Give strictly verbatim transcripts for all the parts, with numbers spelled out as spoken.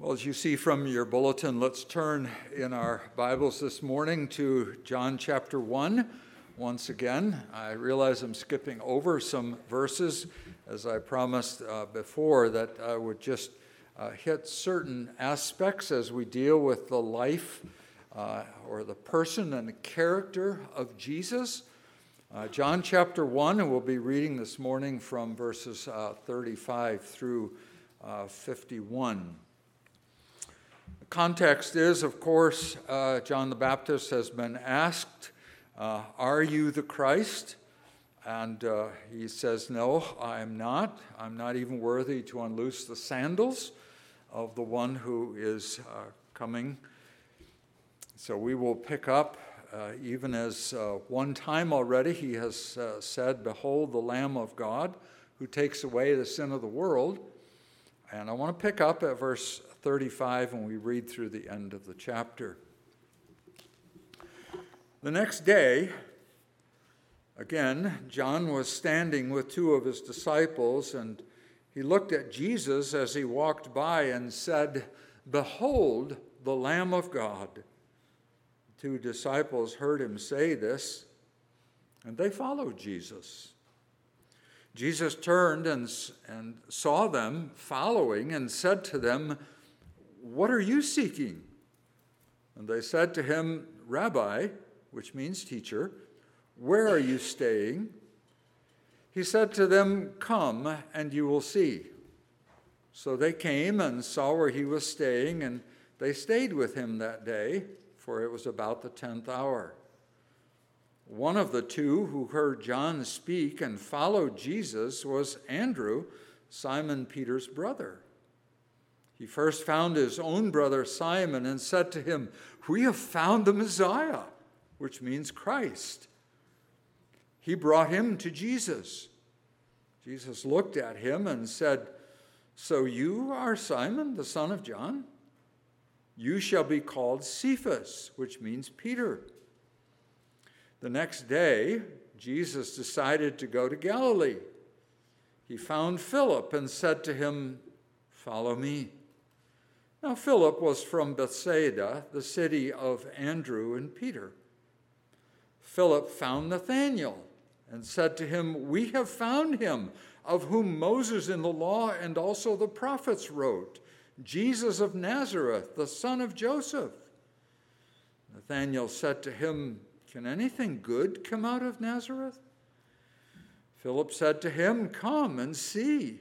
Well, as you see from your bulletin, let's turn in our Bibles this morning to John chapter one. Once again, I realize I'm skipping over some verses, as I promised uh, before, that I would just uh, hit certain aspects as we deal with the life uh, or the person and the character of Jesus. Uh, John chapter one, and we'll be reading this morning from verses uh, thirty-five through uh, fifty-one. The context is, of course, uh, John the Baptist has been asked, uh, are you the Christ? And uh, he says, no, I am not. I'm not even worthy to unloose the sandals of the one who is uh, coming. So we will pick up, uh, even as uh, one time already he has uh, said, behold the Lamb of God who takes away the sin of the world. And I want to pick up at verse thirty-five when we read through the end of the chapter. The next day, again, John was standing with two of his disciples, and he looked at Jesus as he walked by and said, behold the Lamb of God. The two disciples heard him say this, and they followed Jesus. Jesus turned and, and saw them following and said to them, what are you seeking? And they said to him, Rabbi, which means teacher, where are you staying? He said to them, come and you will see. So they came and saw where he was staying, and they stayed with him that day, for it was about the tenth hour. One of the two who heard John speak and followed Jesus was Andrew, Simon Peter's brother. He first found his own brother Simon and said to him, we have found the Messiah, which means Christ. He brought him to Jesus. Jesus looked at him and said, so you are Simon, the son of John? You shall be called Cephas, which means Peter. The next day, Jesus decided to go to Galilee. He found Philip and said to him, follow me. Now Philip was from Bethsaida, the city of Andrew and Peter. Philip found Nathanael and said to him, we have found him, of whom Moses in the law and also the prophets wrote, Jesus of Nazareth, the son of Joseph. Nathanael said to him, can anything good come out of Nazareth? Philip said to him, come and see.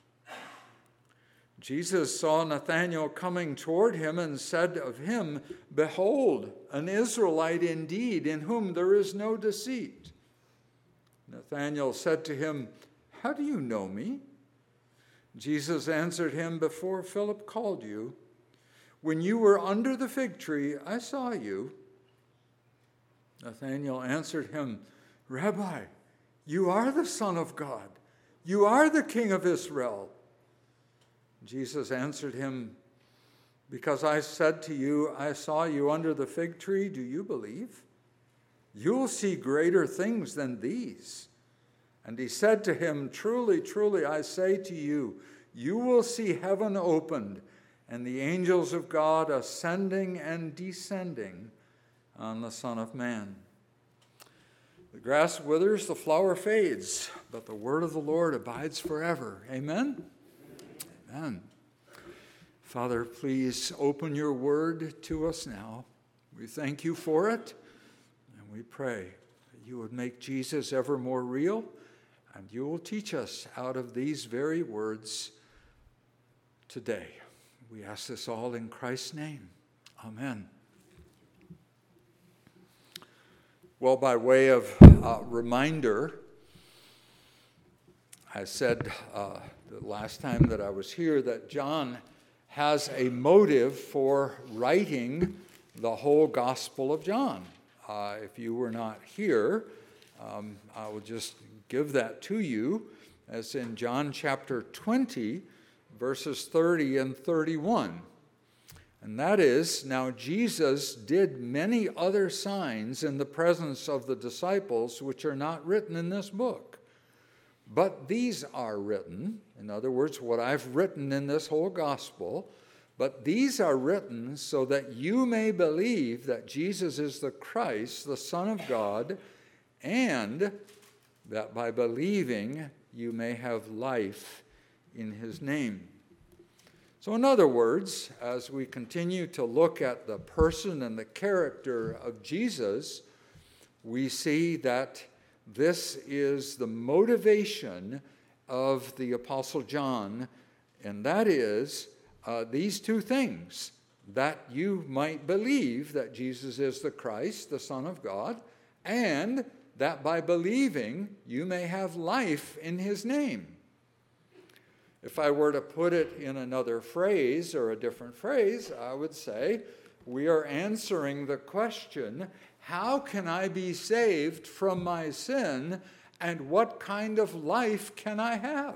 Jesus saw Nathanael coming toward him and said of him, behold, an Israelite indeed, in whom there is no deceit. Nathanael said to him, how do you know me? Jesus answered him, before Philip called you, when you were under the fig tree, I saw you. Nathanael answered him, Rabbi, you are the Son of God. You are the King of Israel. Jesus answered him, because I said to you, I saw you under the fig tree, do you believe? You will see greater things than these. And he said to him, truly, truly, I say to you, you will see heaven opened and the angels of God ascending and descending on the Son of Man. The grass withers, the flower fades, but the word of the Lord abides forever. Amen? Amen. Father, please open your word to us now. We thank you for it, and we pray that you would make Jesus ever more real, and you will teach us out of these very words today. We ask this all in Christ's name. Amen. Well, by way of uh, reminder, I said uh, the last time that I was here that John has a motive for writing the whole Gospel of John. Uh, if you were not here, um, I will just give that to you, as in John chapter twenty, verses thirty and thirty-one. And that is, now Jesus did many other signs in the presence of the disciples, which are not written in this book. But these are written, in other words, what I've written in this whole gospel, But these are written so that you may believe that Jesus is the Christ, the Son of God, and that by believing you may have life in his name. So in other words, as we continue to look at the person and the character of Jesus, we see that this is the motivation of the Apostle John, and that is uh, these two things, that you might believe that Jesus is the Christ, the Son of God, and that by believing you may have life in his name. If I were to put it in another phrase or a different phrase, I would say we are answering the question, how can I be saved from my sin, and what kind of life can I have?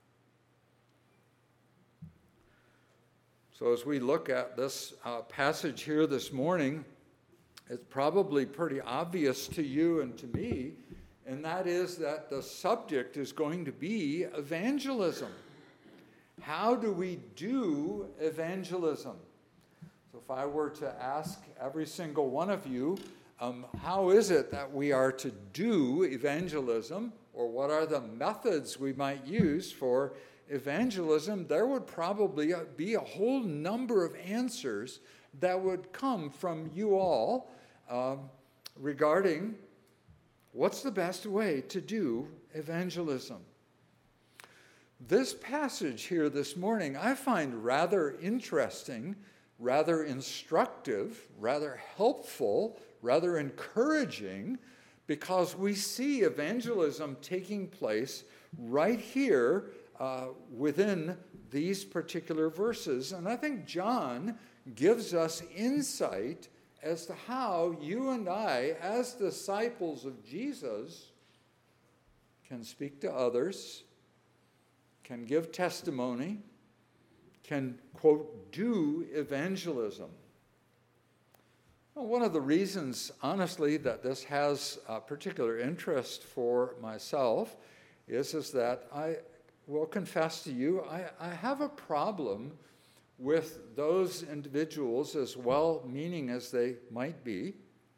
So as we look at this uh, passage here this morning, it's probably pretty obvious to you and to me, and that is that the subject is going to be evangelism. How do we do evangelism? So if I were to ask every single one of you, um, how is it that we are to do evangelism, or what are the methods we might use for evangelism, there would probably be a whole number of answers that would come from you all um, regarding what's the best way to do evangelism. This passage here this morning I find rather interesting, rather instructive, rather helpful, rather encouraging, because we see evangelism taking place right here uh, within these particular verses. And I think John gives us insight as to how you and I, as disciples of Jesus, can speak to others, can give testimony, can, quote, do evangelism. Well, one of the reasons, honestly, that this has a particular interest for myself is, is that I will confess to you, I, I have a problem with those individuals, as well-meaning as they might be,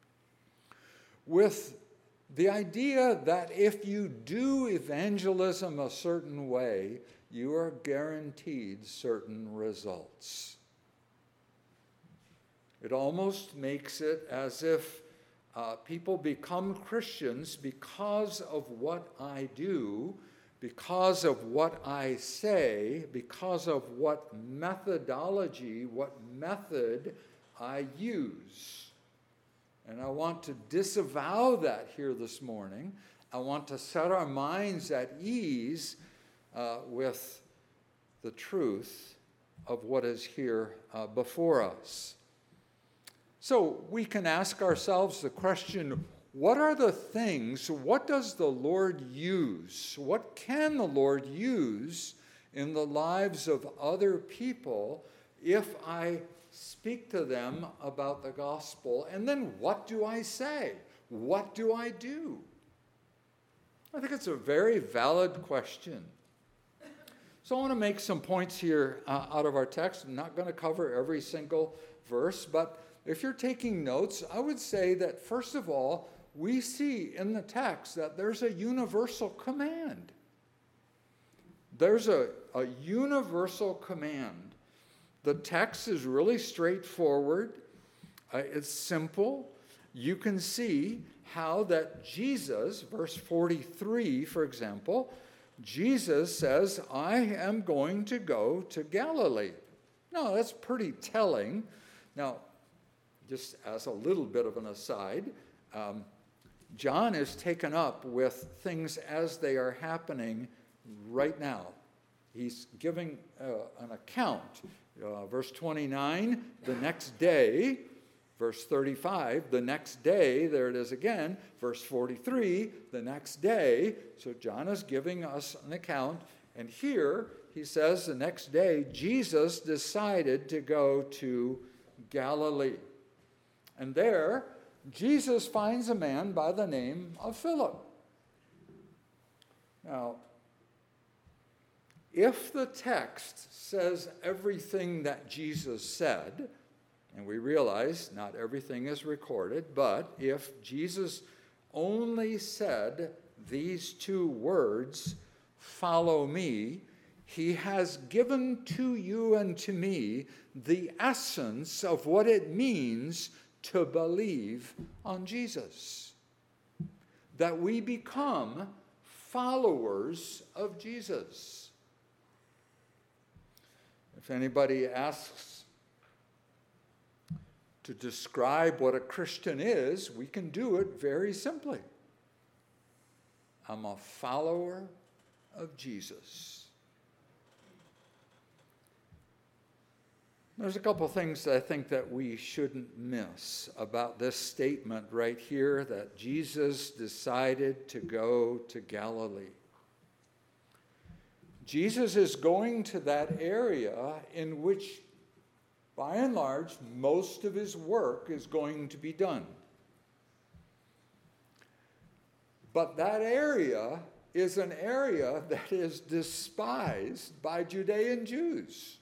with the idea that if you do evangelism a certain way, you are guaranteed certain results. It almost makes it as if uh, people become Christians because of what I do, because of what I say, because of what methodology, what method I use. And I want to disavow that here this morning. I want to set our minds at ease uh, with the truth of what is here uh, before us. So we can ask ourselves the question, what are the things, what does the Lord use? What can the Lord use in the lives of other people if I speak to them about the gospel? And then what do I say? What do I do? I think it's a very valid question. So I want to make some points here uh, out of our text. I'm not going to cover every single verse, but if you're taking notes, I would say that first of all, we see in the text that there's a universal command. There's a, a universal command. The text is really straightforward. Uh, it's simple. You can see how that Jesus, verse forty-three, for example, Jesus says, I am going to go to Galilee. Now, that's pretty telling. Now, just as a little bit of an aside, um, John is taken up with things as they are happening right now. He's giving uh, an account. Uh, verse twenty-nine, the next day. Verse thirty-five, the next day. There it is again. Verse forty-three, the next day. So John is giving us an account. And here he says the next day, Jesus decided to go to Galilee. And there, Jesus finds a man by the name of Philip. Now, If the text says everything that Jesus said, and we realize not everything is recorded, but if Jesus only said these two words, "Follow me," he has given to you and to me the essence of what it means to believe on Jesus. That we become followers of Jesus. If anybody asks to describe what a Christian is, we can do it very simply. I'm a follower of Jesus. There's a couple things that I think that we shouldn't miss about this statement right here, that Jesus decided to go to Galilee. Jesus is going to that area in which, by and large, most of his work is going to be done. But that area is an area that is despised by Judean Jews.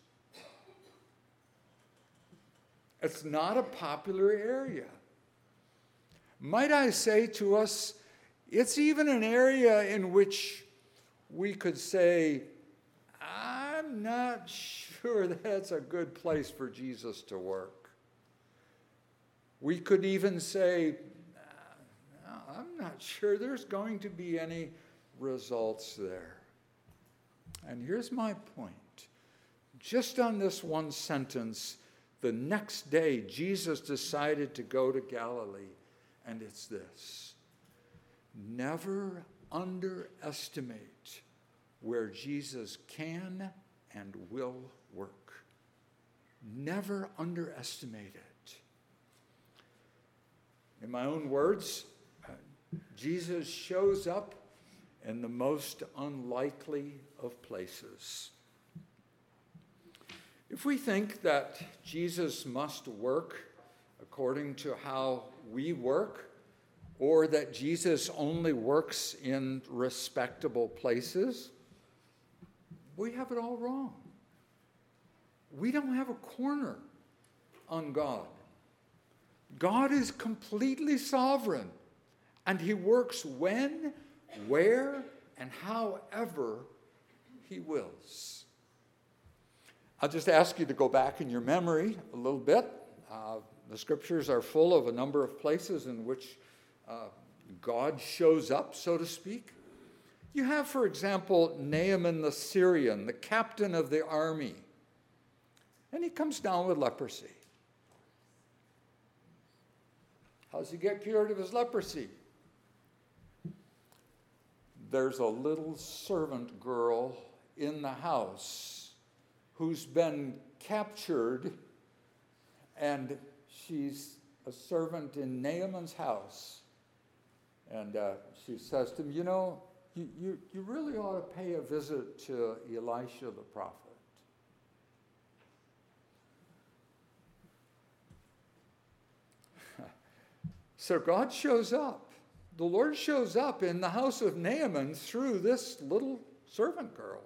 It's not a popular area. Might I say to us, it's even an area in which we could say, I'm not sure that's a good place for Jesus to work. We could even say, I'm not sure there's going to be any results there. And here's my point. Just on this one sentence, the next day, Jesus decided to go to Galilee, and it's this: never underestimate where Jesus can and will work. Never underestimate it. In my own words, Jesus shows up in the most unlikely of places. If we think that Jesus must work according to how we work, or that Jesus only works in respectable places, we have it all wrong. We don't have a corner on God. God is completely sovereign, and he works when, where, and however he wills. I'll just ask you to go back in your memory a little bit. Uh, the scriptures are full of a number of places in which uh, God shows up, so to speak. You have, for example, Naaman the Syrian, the captain of the army. And he comes down with leprosy. How does he get cured of his leprosy? There's a little servant girl in the house who's been captured, and she's a servant in Naaman's house. And uh, she says to him, you know, you, you, you really ought to pay a visit to Elisha the prophet. So God shows up. The Lord shows up in the house of Naaman through this little servant girl.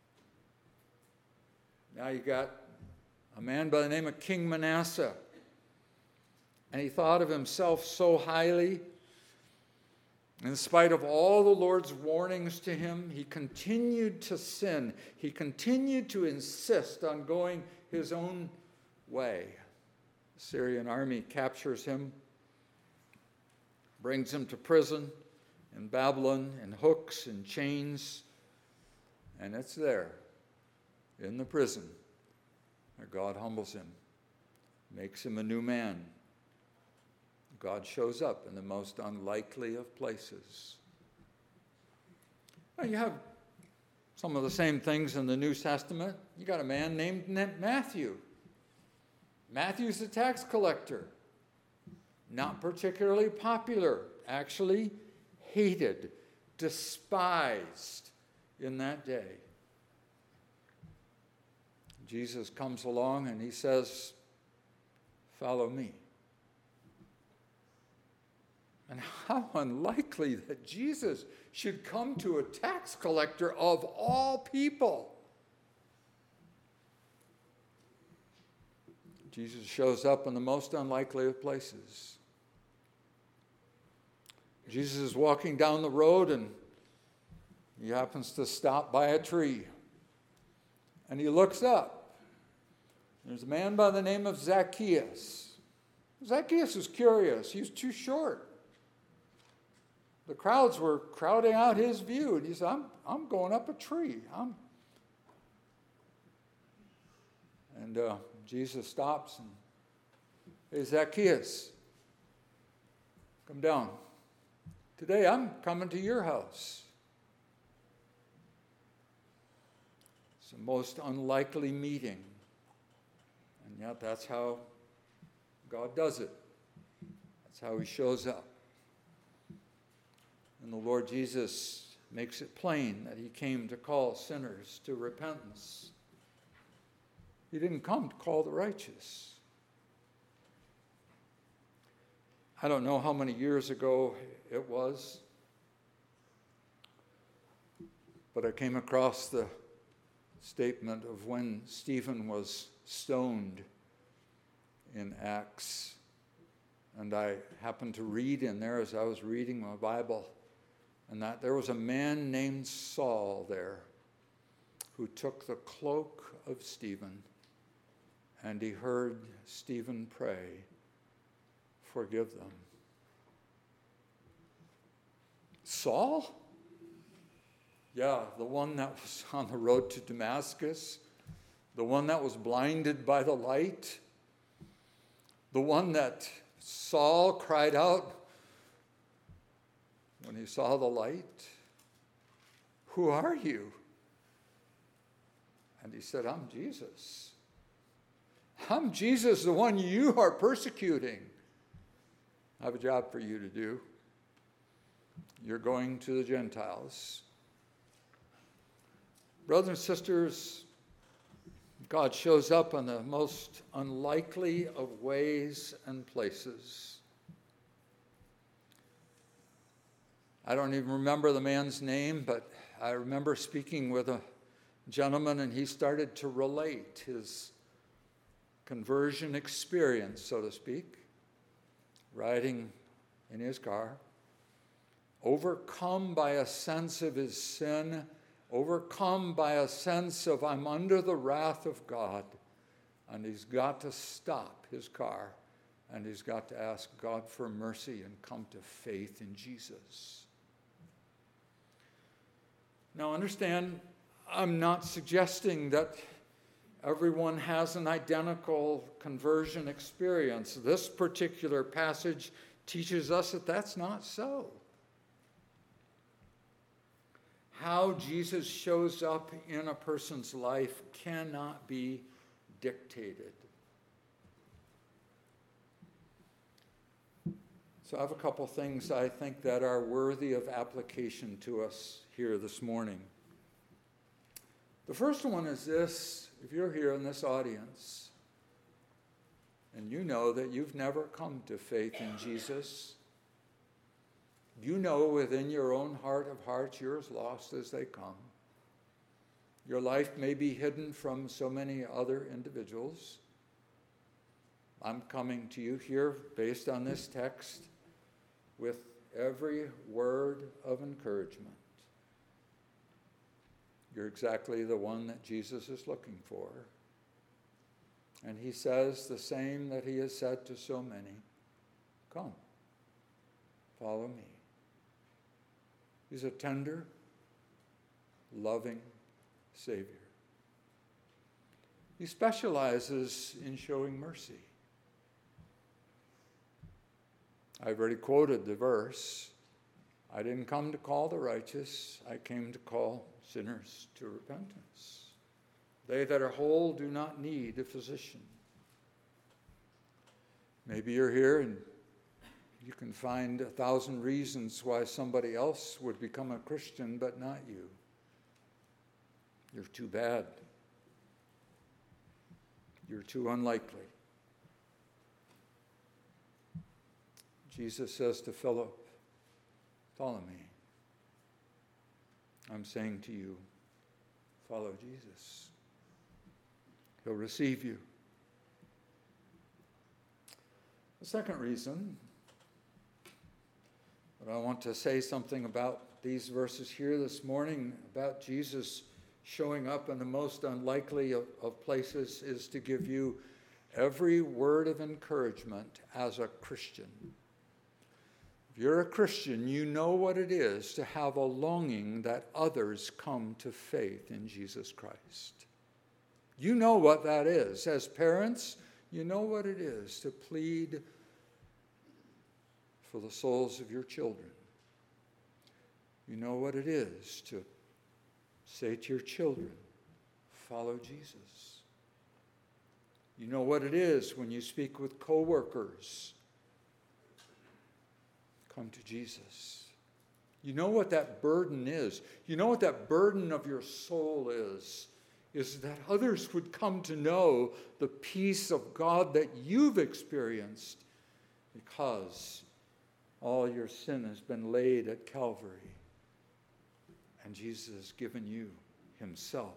Now you got a man by the name of King Manasseh. And he thought of himself so highly. In spite of all the Lord's warnings to him, he continued to sin. He continued to insist on going his own way. The Syrian army captures him, brings him to prison in Babylon, in hooks and chains, and it's there, in the prison, where God humbles him, makes him a new man. God shows up in the most unlikely of places. Now, you have some of the same things in the New Testament. You got a man named Matthew. Matthew's a tax collector. Not particularly popular, actually hated, despised in that day. Jesus comes along and he says, "Follow me." And how unlikely that Jesus should come to a tax collector of all people. Jesus shows up in the most unlikely of places. Jesus is walking down the road and he happens to stop by a tree. And he looks up. There's a man by the name of Zacchaeus. Zacchaeus was curious. He was too short. The crowds were crowding out his view. And he said, I'm, I'm going up a tree. I'm... And uh, Jesus stops and, hey, Zacchaeus, come down. Today I'm coming to your house. It's the most unlikely meeting. And yet that's how God does it. That's how he shows up. And the Lord Jesus makes it plain that he came to call sinners to repentance. He didn't come to call the righteous. I don't know how many years ago it was, but I came across the statement of when Stephen was stoned in Acts. And I happened to read in there as I was reading my Bible, and that there was a man named Saul there who took the cloak of Stephen, and he heard Stephen pray, forgive them. Saul? Yeah, the one that was on the road to Damascus, the one that was blinded by the light, the one that Saul cried out when he saw the light, who are you? And he said, I'm Jesus. I'm Jesus, the one you are persecuting. I have a job for you to do. You're going to the Gentiles. Brothers and sisters, God shows up in the most unlikely of ways and places. I don't even remember the man's name, but I remember speaking with a gentleman, and he started to relate his conversion experience, so to speak, riding in his car, overcome by a sense of his sin, overcome by a sense of I'm under the wrath of God, and he's got to stop his car, and he's got to ask God for mercy and come to faith in Jesus. Now understand, I'm not suggesting that everyone has an identical conversion experience. This particular passage teaches us that that's not so. How Jesus shows up in a person's life cannot be dictated. So I have a couple things I think that are worthy of application to us here this morning. The first one is this: if you're here in this audience and you know that you've never come to faith in Jesus, you know within your own heart of hearts you're as lost as they come. Your life may be hidden from so many other individuals. I'm coming to you here based on this text with every word of encouragement. You're exactly the one that Jesus is looking for. And he says the same that he has said to so many: come, follow me. He's a tender, loving Savior. He specializes in showing mercy. I've already quoted the verse. I didn't come to call the righteous, I came to call sinners to repentance. They that are whole do not need a physician. Maybe you're here and you can find a thousand reasons why somebody else would become a Christian, but not you. You're too bad. You're too unlikely. Jesus says to Philip, follow me. I'm saying to you, follow Jesus. He'll receive you. The second reason that I want to say something about these verses here this morning, about Jesus showing up in the most unlikely of, of places, is to give you every word of encouragement as a Christian. If you're a Christian, you know what it is to have a longing that others come to faith in Jesus Christ. You know what that is. As parents, you know what it is to plead for the souls of your children. You know what it is to say to your children, follow Jesus. You know what it is when you speak with coworkers, come to Jesus. You know what that burden is. You know what that burden of your soul is, is that others would come to know the peace of God that you've experienced because all your sin has been laid at Calvary. And Jesus has given you himself.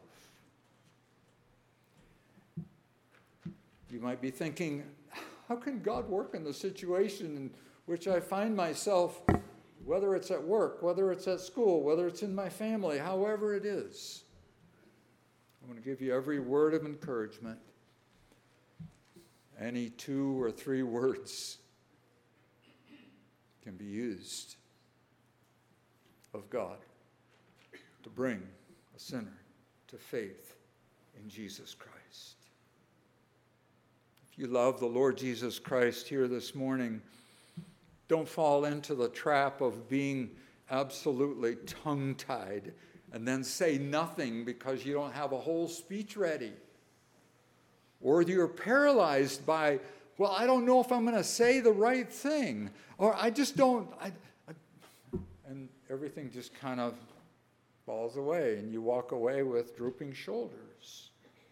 You might be thinking, how can God work in the situation in which I find myself, whether it's at work, whether it's at school, whether it's in my family, however it is? I want to give you every word of encouragement. Any two or three words can be used of God to bring a sinner to faith in Jesus Christ. If you love the Lord Jesus Christ here this morning, don't fall into the trap of being absolutely tongue-tied and then say nothing because you don't have a whole speech ready. Or you're paralyzed by, well, I don't know if I'm going to say the right thing. Or I just don't, I, I, and everything just kind of falls away, and you walk away with drooping shoulders.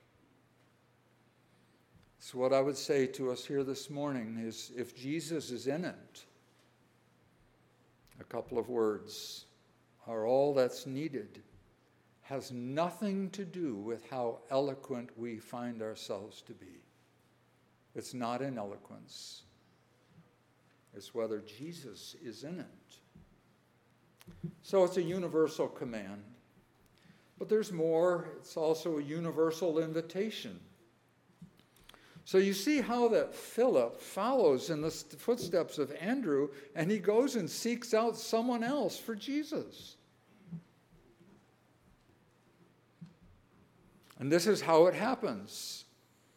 So what I would say to us here this morning is, if Jesus is in it, a couple of words are all that's needed. Has nothing to do with how eloquent we find ourselves to be. It's not in eloquence. It's whether Jesus is in it. So it's a universal command. But there's more. It's also a universal invitation. So you see how that Philip follows in the footsteps of Andrew, and he goes and seeks out someone else for Jesus. And this is how it happens.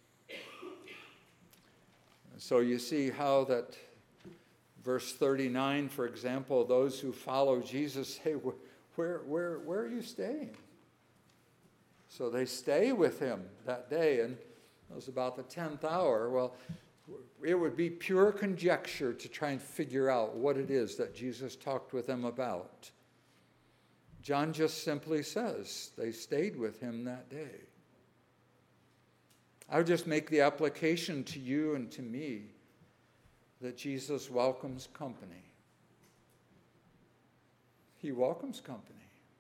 So you see how that verse thirty-nine, for example, those who follow Jesus say, where, where, where are you staying? So they stay with him that day, and it was about the tenth hour. Well, it would be pure conjecture to try and figure out what it is that Jesus talked with them about. John just simply says they stayed with him that day. I would just make the application to you and to me that Jesus welcomes company. He welcomes company.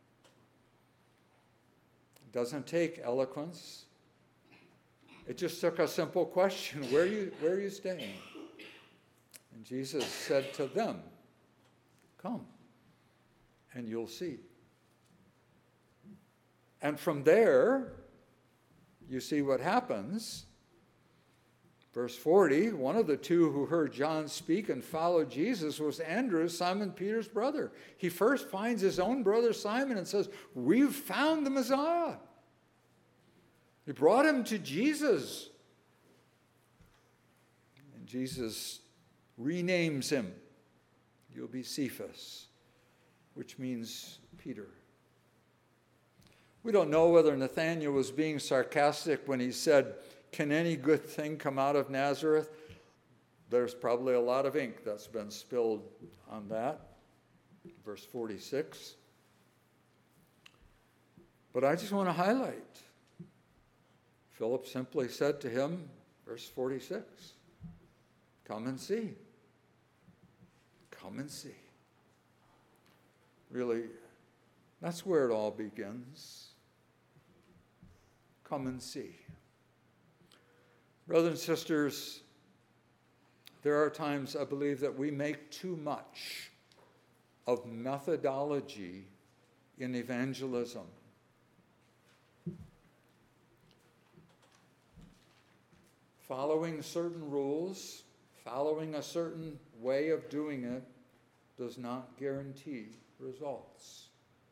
It doesn't take eloquence. It just took a simple question, where are you, where are you staying? And Jesus said to them, come, and you'll see. And from there, you see what happens. Verse forty, one of the two who heard John speak and followed Jesus was Andrew, Simon Peter's brother. He first finds his own brother Simon and says, we've found the Messiah. He brought him to Jesus. And Jesus renames him. You'll be Cephas, which means Peter. We don't know whether Nathanael was being sarcastic when he said, can any good thing come out of Nazareth? There's probably a lot of ink that's been spilled on that. Verse forty-six. But I just want to highlight. Philip simply said to him, verse forty-six, come and see. Come and see. Really, that's where it all begins. Come and see. Brothers and sisters, There are times, I believe, that we make too much of methodology in evangelism. Following certain rules, following a certain way of doing it, does not guarantee results.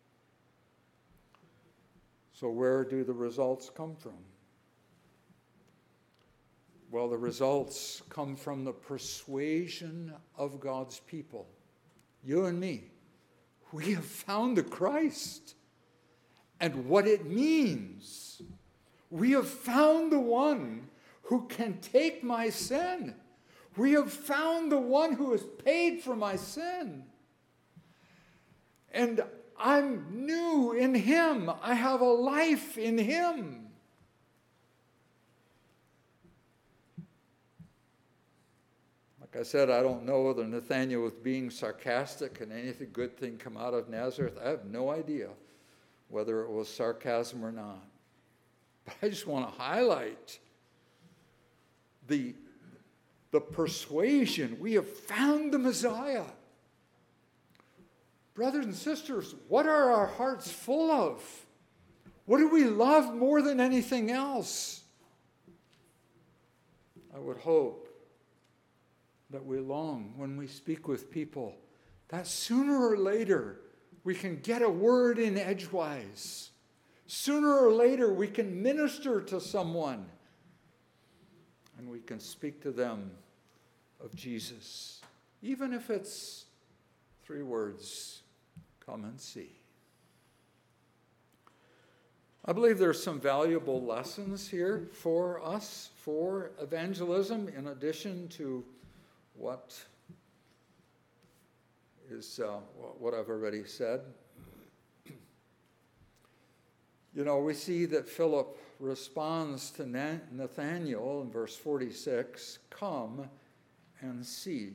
So where do the results come from? Well, the results come from the persuasion of God's people. You and me. We have found the Christ and what it means. We have found the one who can take my sin. We have found the one who has paid for my sin. And I'm new in him. I have a life in him. Like I said, I don't know whether Nathanael was being sarcastic and anything good thing come out of Nazareth. I have no idea whether it was sarcasm or not. But I just want to highlight the, the persuasion. We have found the Messiah. Brothers and sisters, what are our hearts full of? What do we love more than anything else? I would hope that we long when we speak with people that sooner or later we can get a word in edgewise. Sooner or later we can minister to someone and we can speak to them of Jesus. Even if it's three words, come and see. I believe there's some valuable lessons here for us, for evangelism, in addition to what is uh, what I've already said. You know, we see that Philip responds to Nathanael in verse forty-six, come and see.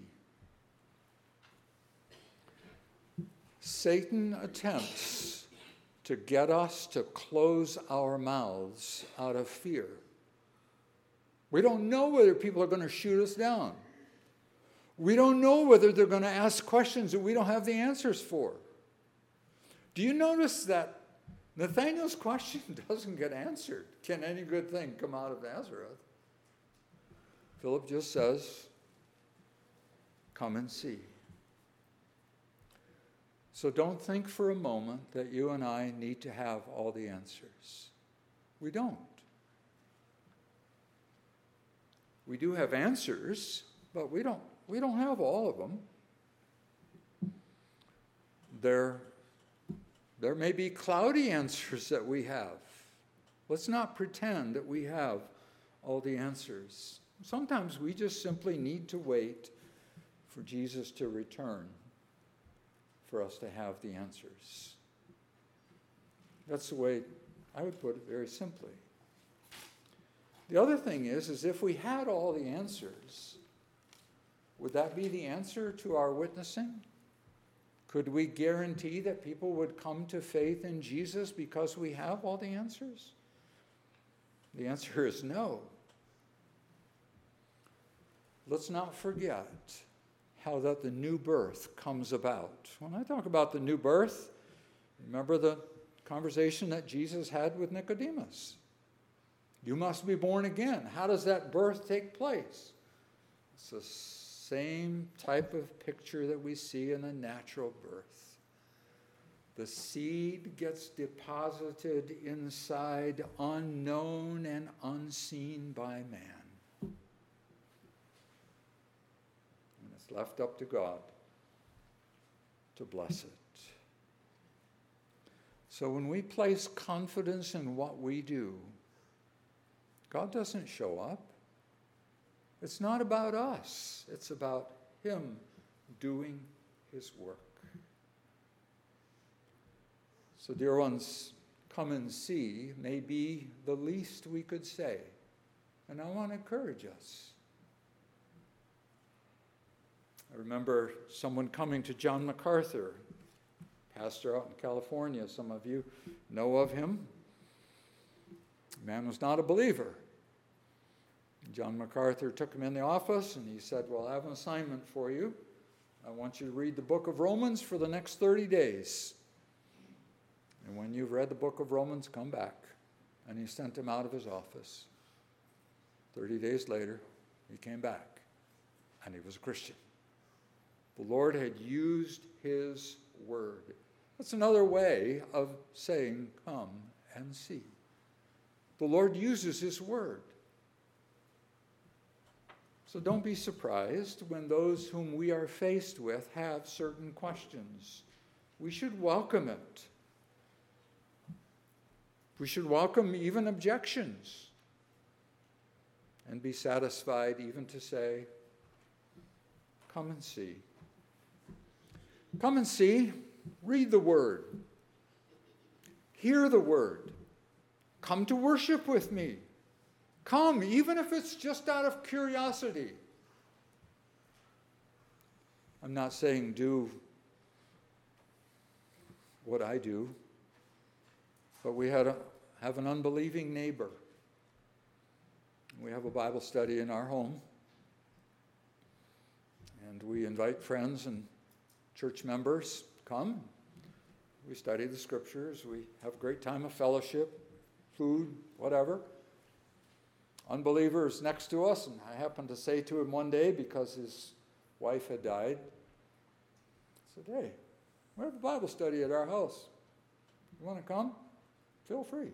Satan attempts to get us to close our mouths out of fear. We don't know whether people are going to shoot us down. We don't know whether they're going to ask questions that we don't have the answers for. Do you notice that Nathanael's question doesn't get answered? Can any good thing come out of Nazareth? Philip just says, come and see. So don't think for a moment that you and I need to have all the answers. We don't. We do have answers, but we don't we don't have all of them. There, there may be cloudy answers that we have. Let's not pretend that we have all the answers. Sometimes we just simply need to wait for Jesus to return for us to have the answers. That's the way I would put it very simply. The other thing is, is if we had all the answers, would that be the answer to our witnessing? Could we guarantee that people would come to faith in Jesus because we have all the answers? The answer is no. Let's not forget how that the new birth comes about. When I talk about the new birth, remember the conversation that Jesus had with Nicodemus. You must be born again. How does that birth take place? It's the same type of picture that we see in a natural birth. The seed gets deposited inside, unknown and unseen by man. And it's left up to God to bless it. So when we place confidence in what we do, God doesn't show up. It's not about us. It's about him doing his work. So, dear ones, come and see may be the least we could say. And I want to encourage us. I remember someone coming to John MacArthur, pastor out in California. Some of you know of him. The man was not a believer. John MacArthur took him in the office and he said, well, I have an assignment for you. I want you to read the book of Romans for the next thirty days. And when you've read the book of Romans, come back. And he sent him out of his office. thirty days later, he came back and he was a Christian. The Lord had used his word. That's another way of saying, come and see. The Lord uses his word. So don't be surprised when those whom we are faced with have certain questions. We should welcome it. We should welcome even objections and be satisfied even to say, come and see. Come and see. Read the word. Hear the word. Come to worship with me. Come, even if it's just out of curiosity. I'm not saying do what I do, but we had a, have an unbelieving neighbor. We have a Bible study in our home, and we invite friends and church members. Come. We study the scriptures. We have a great time of fellowship, food, whatever. Unbeliever is next to us, and I happened to say to him one day, because his wife had died, I said, hey, we have a Bible study at our house. You want to come? Feel free.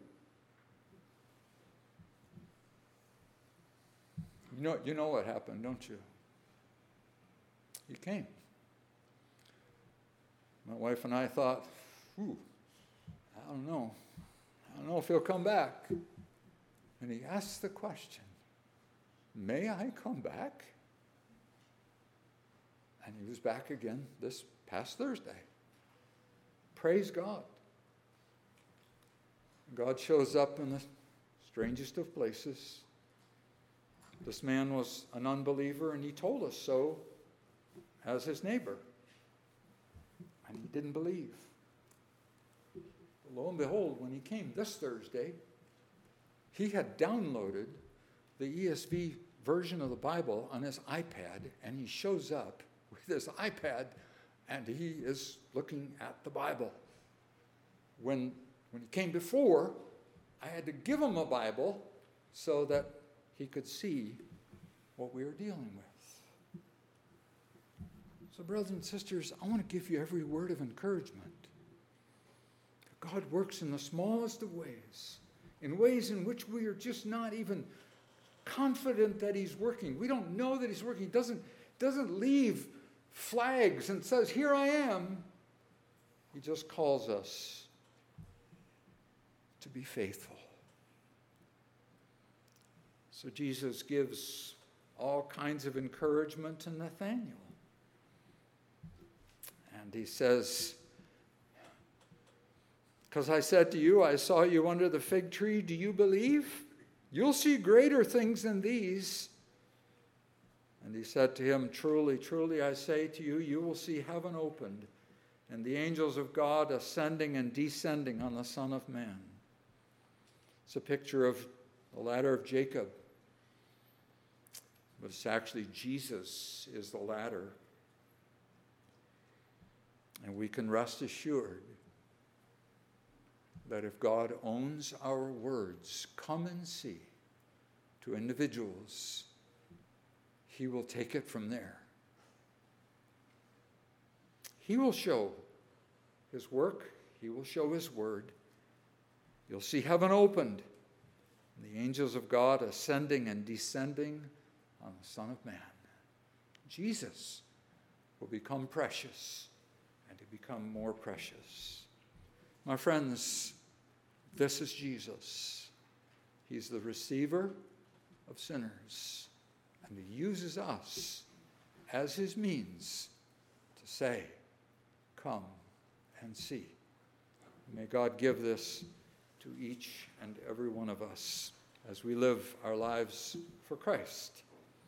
You know, you know what happened, don't you? He came. My wife and I thought, ooh, I don't know. I don't know if he'll come back. And he asked the question, may I come back? And he was back again this past Thursday. Praise God. God shows up in the strangest of places. This man was an unbeliever, and he told us so as his neighbor. And he didn't believe. But lo and behold, when he came this Thursday, he had downloaded the E S V version of the Bible on his iPad, and he shows up with his iPad, and he is looking at the Bible. When, when he came before, I had to give him a Bible so that he could see what we were dealing with. So, brothers and sisters, I want to give you every word of encouragement. God works in the smallest of ways, in ways in which we are just not even confident that he's working. We don't know that he's working. He doesn't, doesn't leave flags and says, here I am. He just calls us to be faithful. So Jesus gives all kinds of encouragement to Nathanael. And he says, because I said to you, I saw you under the fig tree, do you believe? You'll see greater things than these. And he said to him, truly, truly, I say to you, you will see heaven opened and the angels of God ascending and descending on the Son of Man. It's a picture of the ladder of Jacob. But it's actually Jesus is the ladder. And we can rest assured that if God owns our words, come and see, to individuals, he will take it from there. He will show his work. He will show his word. You'll see heaven opened, and the angels of God ascending and descending on the Son of Man. Jesus will become precious, and to become more precious. My friends, this is Jesus. He's the receiver of sinners, and he uses us as his means to say, come and see. May God give this to each and every one of us as we live our lives for Christ.